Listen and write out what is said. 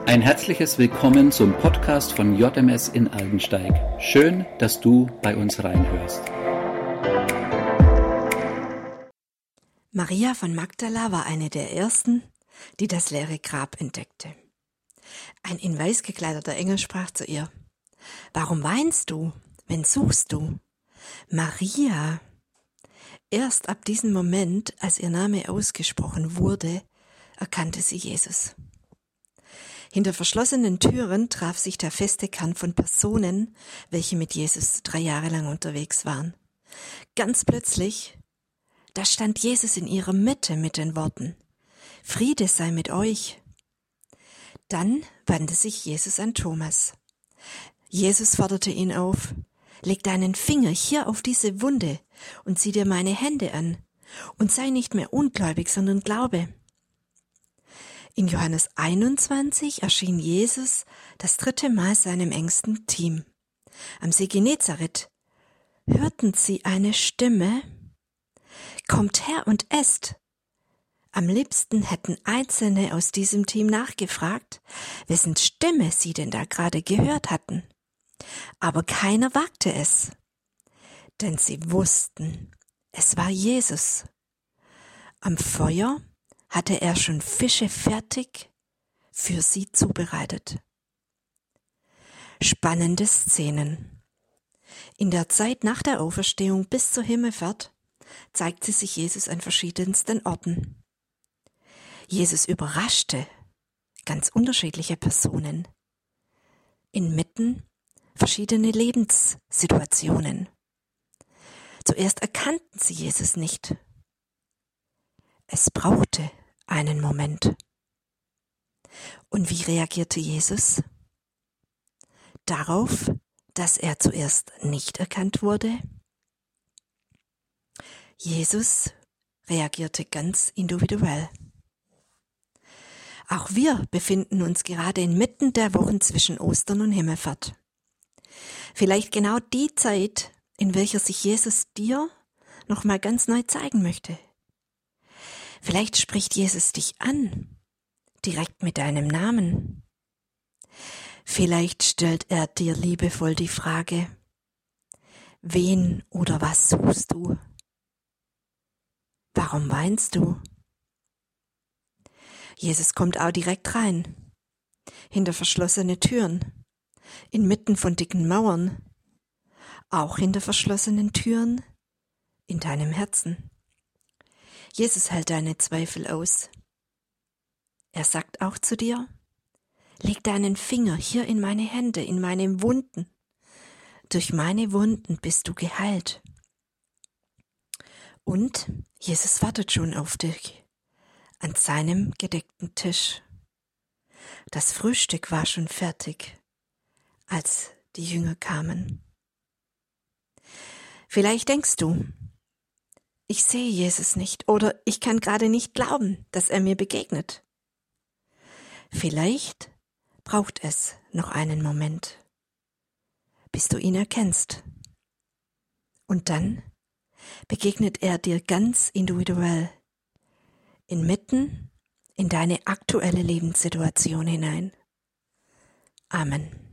Ein herzliches Willkommen zum Podcast von JMS in Aldensteig. Schön, dass du bei uns reinhörst. Maria von Magdala war eine der ersten, die das leere Grab entdeckte. Ein in weiß gekleideter Engel sprach zu ihr: »Warum weinst du? Wen suchst du?« Maria! Erst ab diesem Moment, als ihr Name ausgesprochen wurde, erkannte sie Jesus. Hinter verschlossenen Türen traf sich der feste Kern von Personen, welche mit Jesus 3 Jahre lang unterwegs waren. Ganz plötzlich, da stand Jesus in ihrer Mitte mit den Worten: »Friede sei mit euch.« Dann wandte sich Jesus an Thomas. Jesus forderte ihn auf: »Leg deinen Finger hier auf diese Wunde und sieh dir meine Hände an und sei nicht mehr ungläubig, sondern glaube.« In Johannes 21 erschien Jesus das 3. Mal seinem engsten Team. Am See Genezareth hörten sie eine Stimme: »Kommt her und esst!« Am liebsten hätten Einzelne aus diesem Team nachgefragt, wessen Stimme sie denn da gerade gehört hatten. Aber keiner wagte es, denn sie wussten, es war Jesus. Am Feuer hatte er schon Fische fertig für sie zubereitet. Spannende Szenen. In der Zeit nach der Auferstehung bis zur Himmelfahrt zeigte sich Jesus an verschiedensten Orten. Jesus überraschte ganz unterschiedliche Personen inmitten verschiedene Lebenssituationen. Zuerst erkannten sie Jesus nicht. Es brauchte einen Moment. Und wie reagierte Jesus? Darauf, dass er zuerst nicht erkannt wurde? Jesus reagierte ganz individuell. Auch wir befinden uns gerade inmitten der Wochen zwischen Ostern und Himmelfahrt. Vielleicht genau die Zeit, in welcher sich Jesus dir nochmal ganz neu zeigen möchte. Vielleicht spricht Jesus dich an, direkt mit deinem Namen. Vielleicht stellt er dir liebevoll die Frage: Wen oder was suchst du? Warum weinst du? Jesus kommt auch direkt rein, hinter verschlossene Türen, inmitten von dicken Mauern, auch hinter verschlossenen Türen in deinem Herzen. Jesus hält deine Zweifel aus. Er sagt auch zu dir: Leg deinen Finger hier in meine Hände, in meine Wunden. Durch meine Wunden bist du geheilt. Und Jesus wartet schon auf dich an seinem gedeckten Tisch. Das Frühstück war schon fertig, als die Jünger kamen. Vielleicht denkst du: Ich sehe Jesus nicht oder ich kann gerade nicht glauben, dass er mir begegnet. Vielleicht braucht es noch einen Moment, bis du ihn erkennst. Und dann begegnet er dir ganz individuell, inmitten in deine aktuelle Lebenssituation hinein. Amen.